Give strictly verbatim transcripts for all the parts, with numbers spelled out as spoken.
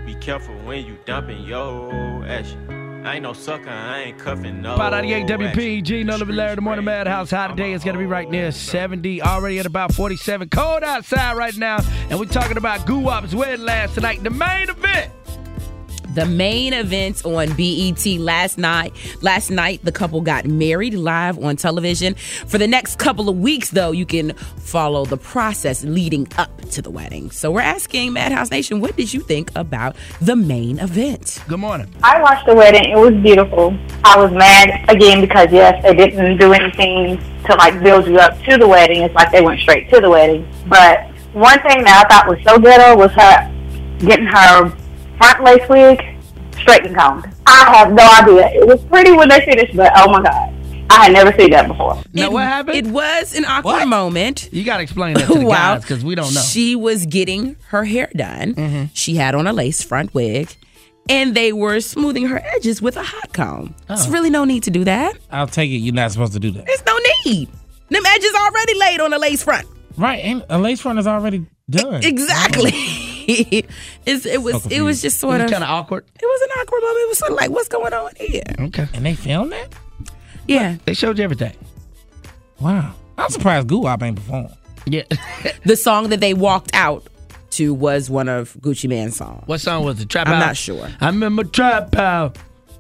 Be careful when you dumping your action. I ain't no sucker, I ain't cuffing no. About ninety-eight W P G, no living Larry, the Morning Madhouse. High today is going to be right near seventy, already at about forty-seven. Cold outside right now, and we're talking about Guwap's wedding last night, the main event. The main event on B E T last night. Last night, the couple got married live on television. For the next couple of weeks, though, you can follow the process leading up to the wedding. So we're asking Madhouse Nation, what did you think about the main event? Good morning. I watched the wedding. It was beautiful. I was mad again because, yes, they didn't do anything to, like, build you up to the wedding. It's like they went straight to the wedding. But one thing that I thought was so ghetto was her getting her front lace wig straight and combed. I have no idea. It was pretty when they finished, but oh my God. I had never seen that before. Now, it, what happened? It was an awkward what? moment. You got to explain that to the wow. guys because we don't know. She was getting her hair done. Mm-hmm. She had on a lace front wig, and they were smoothing her edges with a hot comb. Oh. There's really no need to do that. I'll take it you're not supposed to do that. There's no need. Them edges already laid on a lace front. Right, and a lace front is already done. Exactly. it's, it was. So it was just sort it was of kind of awkward. It was an awkward moment. It was sort of like, what's going on here? Okay. And they filmed that? Yeah. What? They showed you everything. Wow. I'm surprised Guwap ain't performed. Yeah. The song that they walked out to was one of Gucci Mane's songs. What song was it? Trap I'm Out? not sure. I remember Trap Out.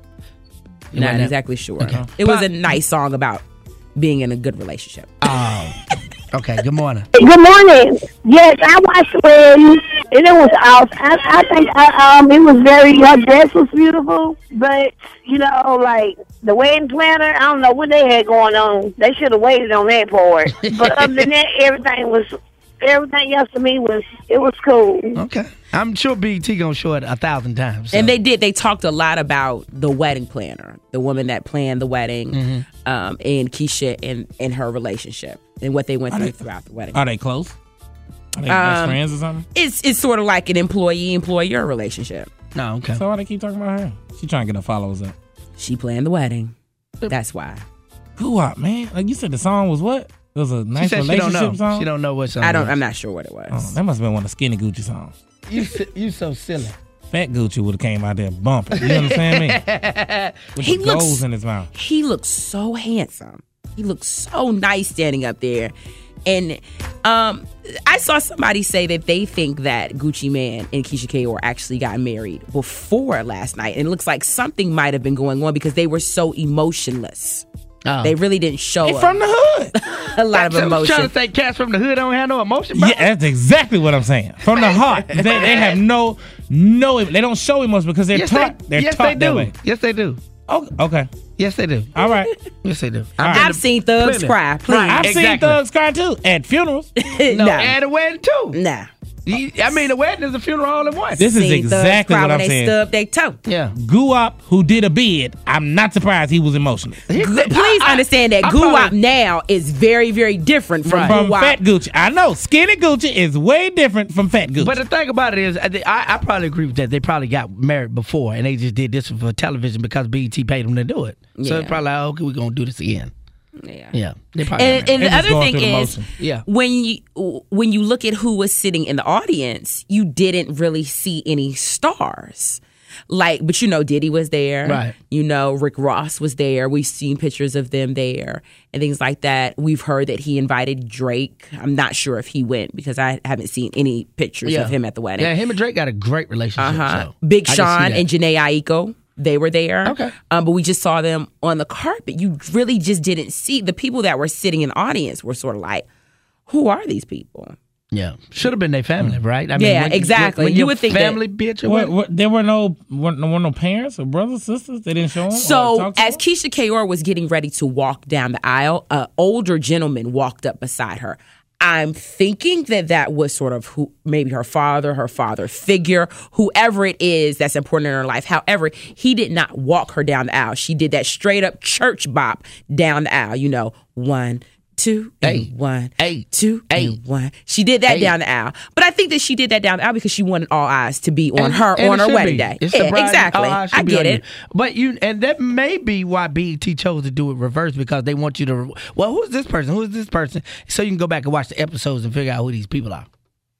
Not exactly sure. Okay. It was a nice song about being in a good relationship. Oh. Okay, good morning. Good morning. Yes, I watched the wedding, and it was awesome. I, I think I, um, it was very, her dress was beautiful, but, you know, like, the wedding planner, I don't know what they had going on. They should have waited on that part. But other than that, everything was, everything else to me was, it was cool. Okay. I'm sure B E T going to show it a thousand times. So. And they did. They talked a lot about the wedding planner, the woman that planned the wedding, mm-hmm. um, and Keisha and, and her relationship and what they went are through they, throughout the wedding. Are they close? Are they um, best friends or something? It's it's sort of like an employee-employer relationship. No, okay. So why they keep talking about her? She trying to get her followers up. She planned the wedding. That's why. Guwap, man. Like you said, the song was what? It was a nice she relationship she don't know. song? She don't know what song I don't. was. I'm not sure what it was. Oh, that must have been one of Skinny Gucci songs. You you so silly. Fat Gucci would have came out there bumping. You understand me? With he the looks, goals in his mouth. He looks so handsome. He looks so nice standing up there. And um, I saw somebody say that they think that Gucci Mane and Keisha Kaur actually got married before last night. And it looks like something might have been going on because they were so emotionless. Oh. They really didn't show they from the hood. a lot that's of emotion. I'm trying to say cats from the hood don't have no emotion, bro. Yeah, that's exactly what I'm saying. From the heart. They, they have no, no, they don't show emotion because they're yes, taught, they, they're yes, taught they that do. way. Yes, they do. Oh, okay. Yes, they do. All right. Yes, they do. I've, I've seen thugs plenty. cry. Please. Right. I've exactly. seen thugs cry too at funerals. no, no, at a wedding too. Nah. I mean, the wedding is a funeral all in one. This is exactly what I'm when saying. They stub their toe. Yeah. Guwap, who did a bid, I'm not surprised he was emotional. Please I, understand that I, I Guwap probably, now is very, very different from, right. from Guwap. Fat Gucci. I know, Skinny Gucci is way different from Fat Gucci. But the thing about it is, I, I probably agree with that. They probably got married before, and they just did this for television because B E T paid them to do it. Yeah. So it's probably like, okay, we're going to do this again. Yeah, yeah. They probably and and the other thing is, yeah. when you when you look at who was sitting in the audience, you didn't really see any stars. Like, but you know, Diddy was there. Right. You know, Rick Ross was there. We've seen pictures of them there and things like that. We've heard that he invited Drake. I'm not sure if he went because I haven't seen any pictures yeah. of him at the wedding. Yeah, him and Drake got a great relationship. Uh-huh. So Big Sean and Jhené Aiko. They were there. Okay. Um, but we just saw them on the carpet. You really just didn't see the people that were sitting in the audience were sort of like, who are these people? Yeah. Should have been their family, right? I mean, yeah, when, exactly. When, when you would think family that, bitch or what, what, there were no were, were no parents or brothers, sisters? They didn't show them? So as Keisha Kaur was getting ready to walk down the aisle, an older gentleman walked up beside her. I'm thinking that that was sort of who, maybe her father, her father figure, whoever it is that's important in her life. However, he did not walk her down the aisle. She did that straight up church bop down the aisle. You know, one, two, eight, and one, eight, two, eight. and one. She did that eight. down the aisle. But I think that she did that down the aisle because she wanted all eyes to be on and, her and on her wedding be. day. It's Yeah, bride, exactly. I get it. You. But you, and that may be why B E T chose to do it reverse because they want you to. Well, who's this person? Who's this person? So you can go back and watch the episodes and figure out who these people are.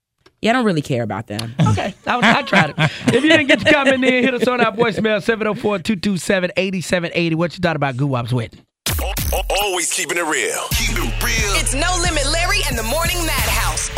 Yeah, I don't really care about them. Okay, I, was, I tried it. If you didn't get your comment in, hit us on our voicemail, seven oh four, two two seven, eight seven eight zero. What you thought about Guwap's wedding? Always keeping it real. Keep it real. It's No Limit Larry and the Morning Madhouse.